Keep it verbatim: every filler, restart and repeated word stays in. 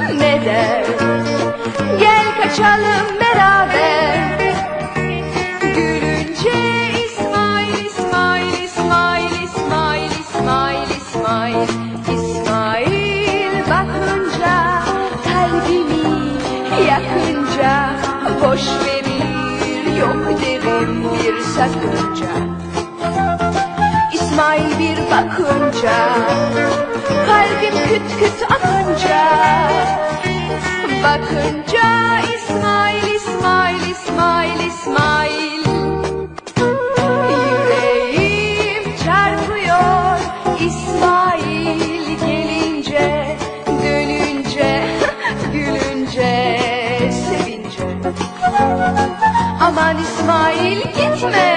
ne der? Gel kaçalım beraber. Gülünce İsmail, İsmail, İsmail, İsmail, İsmail, İsmail, İsmail bakınca kalbimi yakınca boş verir, yok derim bir sakınca. İsmail bir bakınca kalbim küt küt atınca, bakınca İsmail, İsmail, İsmail, İsmail, yüreğim çarpıyor İsmail gelince, dönünce, gülünce, sevince. Aman İsmail gitme,